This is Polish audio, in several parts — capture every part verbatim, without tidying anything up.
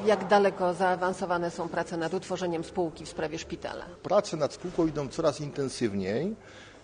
Jak daleko zaawansowane są prace nad utworzeniem spółki w sprawie szpitala? Prace nad spółką idą coraz intensywniej.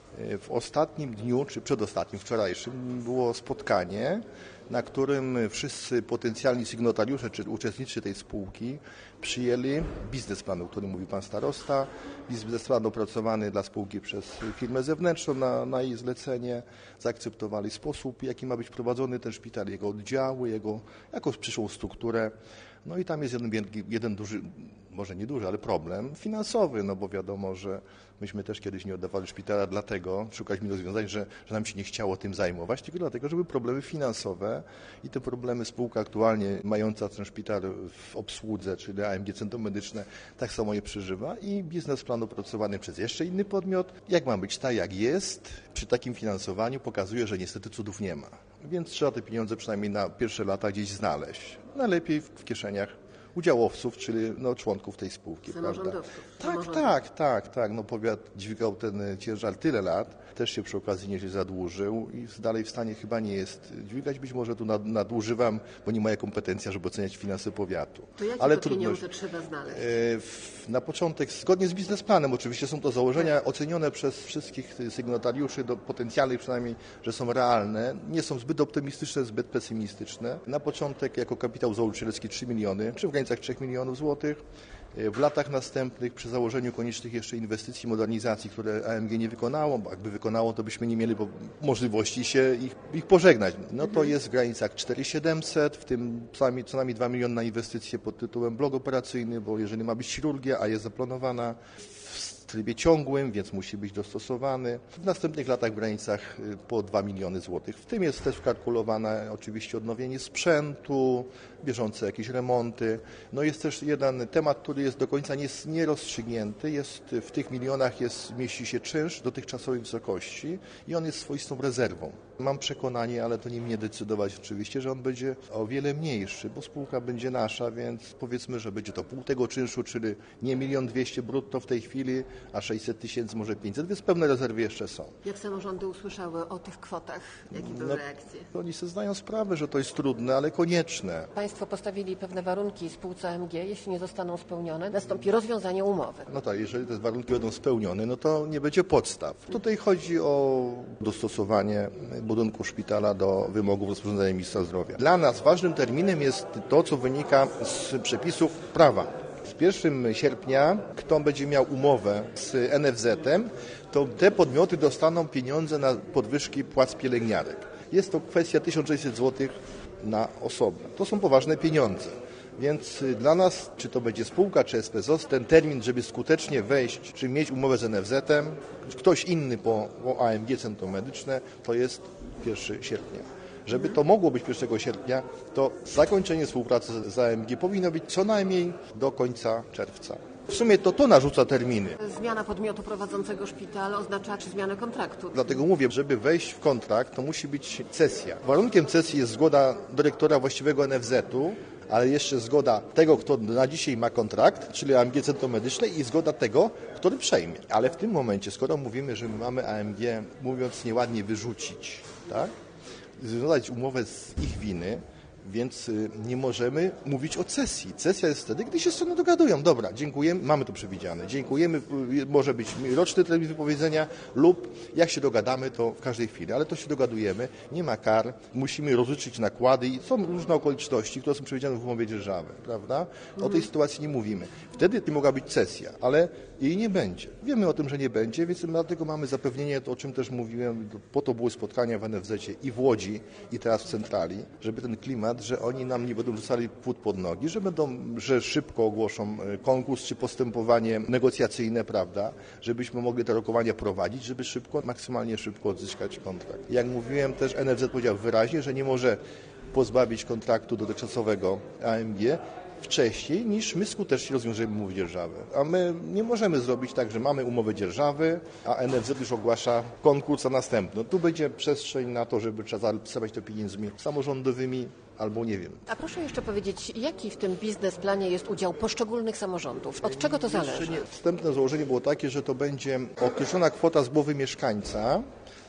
W ostatnim dniu, czy przedostatnim, wczorajszym, było spotkanie, na którym wszyscy potencjalni sygnatariusze, czy uczestnicy tej spółki przyjęli biznesplan, o którym mówi pan starosta. Biznesplan opracowany dla spółki przez firmę zewnętrzną na, na jej zlecenie. Zaakceptowali sposób, jaki ma być prowadzony ten szpital, jego oddziały, jego jakąś przyszłą strukturę. No i tam jest jeden, wielki, jeden duży, może nie duży, ale problem finansowy, no bo wiadomo, że myśmy też kiedyś nie oddawali szpitala dlatego, szukaliśmy rozwiązań, że, że nam się nie chciało tym zajmować, tylko dlatego, że były problemy finansowe i te problemy spółka aktualnie mająca ten szpital w obsłudze, czyli A M G Centrum Medyczne, tak samo je przeżywa i biznesplan opracowany przez jeszcze inny podmiot, jak ma być tak, jak jest, przy takim finansowaniu pokazuje, że niestety cudów nie ma. Więc trzeba te pieniądze przynajmniej na pierwsze lata gdzieś znaleźć. Najlepiej w kieszeniach udziałowców, czyli no, członków tej spółki. Samorządowców. Tak, tak, tak, tak. No, powiat dźwigał ten ciężar tyle lat, też się przy okazji nieźle zadłużył i dalej w stanie chyba nie jest dźwigać. Być może tu nadużywam, bo nie moja kompetencja, żeby oceniać finanse powiatu. To jakie Ale to trudność, pieniądze trzeba znaleźć? E, na początek, zgodnie z biznesplanem oczywiście, są to założenia tak. ocenione przez wszystkich sygnatariuszy, do potencjalnych przynajmniej, że są realne. Nie są zbyt optymistyczne, zbyt pesymistyczne. Na początek jako kapitał założycielski trzy miliony, czy w granicach trzech milionów złotych. W latach następnych, przy założeniu koniecznych jeszcze inwestycji, modernizacji, które A M G nie wykonało, bo jakby wykonało, to byśmy nie mieli możliwości się ich, ich pożegnać. No to jest w granicach cztery tysiące siedemset, w tym co najmniej, co najmniej dwa miliony na inwestycje pod tytułem blok operacyjny, bo jeżeli ma być chirurgia, a jest zaplanowana w trybie ciągłym, więc musi być dostosowany. W następnych latach w granicach po dwa miliony złotych. W tym jest też wkalkulowane oczywiście odnowienie sprzętu, bieżące jakieś remonty. No jest też jeden temat, który jest do końca nierozstrzygnięty. Jest, w tych milionach jest, mieści się czynsz dotychczasowej wysokości i on jest swoistą rezerwą. Mam przekonanie, ale to nie mnie decydować oczywiście, że on będzie o wiele mniejszy, bo spółka będzie nasza, więc powiedzmy, że będzie to pół tego czynszu, czyli nie milion dwieście brutto w tej chwili, a sześćset tysięcy, może pięćset, więc pewne rezerwy jeszcze są. Jak samorządy usłyszały o tych kwotach? Jakie były no, reakcje? Oni sobie zdają sprawę, że to jest trudne, ale konieczne. Państwo postawili pewne warunki spółce A M G, jeśli nie zostaną spełnione, nastąpi rozwiązanie umowy. No tak, jeżeli te warunki będą spełnione, no to nie będzie podstaw. Tutaj chodzi o dostosowanie budynku szpitala do wymogów rozporządzenia ministra zdrowia. Dla nas ważnym terminem jest to, co wynika z przepisów prawa. Z pierwszego sierpnia, kto będzie miał umowę z N F Z-em, to te podmioty dostaną pieniądze na podwyżki płac pielęgniarek. Jest to kwestia tysiąc sześćset złotych na osobę. To są poważne pieniądze. Więc dla nas, czy to będzie spółka, czy S P Z O S, ten termin, żeby skutecznie wejść, czy mieć umowę z N F Z-em, ktoś inny po, po A M G Centrum Medyczne, to jest pierwszego sierpnia. Żeby to mogło być pierwszego sierpnia, to zakończenie współpracy z A M G powinno być co najmniej do końca czerwca. W sumie to to narzuca terminy. Zmiana podmiotu prowadzącego szpital oznacza czy zmianę kontraktu. Dlatego mówię, żeby wejść w kontrakt, to musi być cesja. Warunkiem cesji jest zgoda dyrektora właściwego N F Z-u, ale jeszcze zgoda tego, kto na dzisiaj ma kontrakt, czyli A M G Centrum Medyczne i zgoda tego, który przejmie. Ale w tym momencie, skoro mówimy, że my mamy A M G, mówiąc nieładnie, wyrzucić, tak? Związać umowę z ich winy, więc nie możemy mówić o cesji. Cesja jest wtedy, gdy się strony dogadują. Dobra, dziękujemy, mamy to przewidziane. Dziękujemy, może być roczny termin wypowiedzenia lub jak się dogadamy, to w każdej chwili. Ale to się dogadujemy, nie ma kar, musimy rozliczyć nakłady i są różne okoliczności, które są przewidziane w umowie dzierżawy, prawda? O tej sytuacji nie mówimy. Wtedy mogła być cesja, ale jej nie będzie. Wiemy o tym, że nie będzie, więc dlatego mamy zapewnienie, to o czym też mówiłem, po to były spotkania w N F Z-cie i w Łodzi, i teraz w centrali, żeby ten klimat, że oni nam nie będą rzucali płód pod nogi, że będą, że szybko ogłoszą konkurs czy postępowanie negocjacyjne, prawda, żebyśmy mogli te rokowania prowadzić, żeby szybko, maksymalnie szybko odzyskać kontrakt. Jak mówiłem, też N F Z powiedział wyraźnie, że nie może pozbawić kontraktu dotychczasowego A M G wcześniej, niż my skutecznie rozwiążemy umowę dzierżawy. A my nie możemy zrobić tak, że mamy umowę dzierżawy, a N F Z już ogłasza konkurs na następny. Tu będzie przestrzeń na to, żeby trzeba zapisać to pieniędzmi samorządowymi, albo nie wiem. A proszę jeszcze powiedzieć, jaki w tym biznesplanie jest udział poszczególnych samorządów? Od czego to zależy? Nie, wstępne założenie było takie, że to będzie określona kwota z głowy mieszkańca,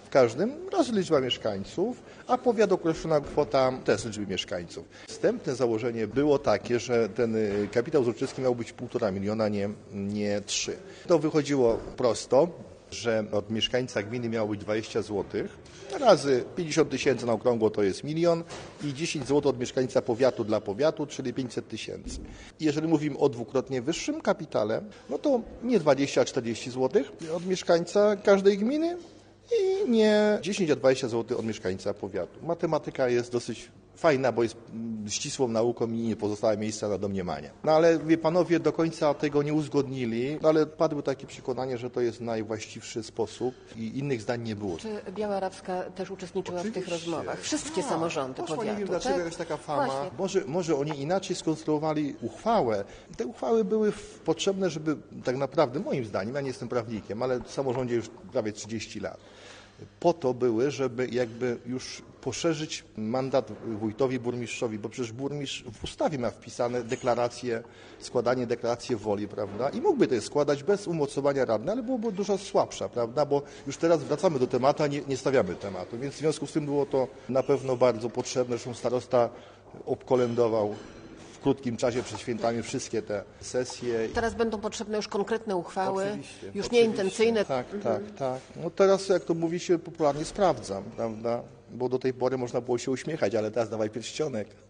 W każdym raz liczba mieszkańców, a powiat określona kwota też liczby mieszkańców. Wstępne założenie było takie, że ten kapitał uroczyski miał być półtora miliona, nie, nie trzy. To wychodziło prosto, że od mieszkańca gminy miało być dwadzieścia złotych, razy pięćdziesiąt tysięcy na okrągło to jest milion i dziesięć złotych od mieszkańca powiatu dla powiatu, czyli pięćset tysięcy. Jeżeli mówimy o dwukrotnie wyższym kapitale, no to nie dwadzieścia, a czterdzieści złotych od mieszkańca każdej gminy i nie dziesięć, a dwadzieścia złotych od mieszkańca powiatu. Matematyka jest dosyć fajna, bo jest ścisłą nauką i nie pozostałe miejsca na domniemanie. No ale wie panowie do końca tego nie uzgodnili, no ale padły takie przekonanie, że to jest najwłaściwszy sposób i innych zdań nie było. Czy Biała Rawska też uczestniczyła Oczywiście. w tych rozmowach? Wszystkie A, samorządy poszła, powiatu, nie wiem, dlaczego tak? jest taka fama. Właśnie. Może, może oni inaczej skonstruowali uchwałę. Te uchwały były w, potrzebne, żeby tak naprawdę, moim zdaniem, ja nie jestem prawnikiem, ale w samorządzie już prawie trzydzieści lat, po to były, żeby jakby już poszerzyć mandat wójtowi, burmistrzowi, bo przecież burmistrz w ustawie ma wpisane deklaracje, składanie deklaracji woli, prawda? I mógłby to składać bez umocowania radnych, ale byłoby dużo słabsza, prawda? Bo już teraz wracamy do tematu, a nie, nie stawiamy tematu. Więc w związku z tym było to na pewno bardzo potrzebne. Zresztą starosta obkolędował w krótkim czasie przed świętami wszystkie te sesje. Teraz będą potrzebne już konkretne uchwały, Oczywiście, już oczywiście. nieintencyjne. Tak, tak, tak. No teraz, jak to mówi się popularnie, sprawdzam, prawda? Bo do tej pory można było się uśmiechać, ale teraz dawaj pierścionek.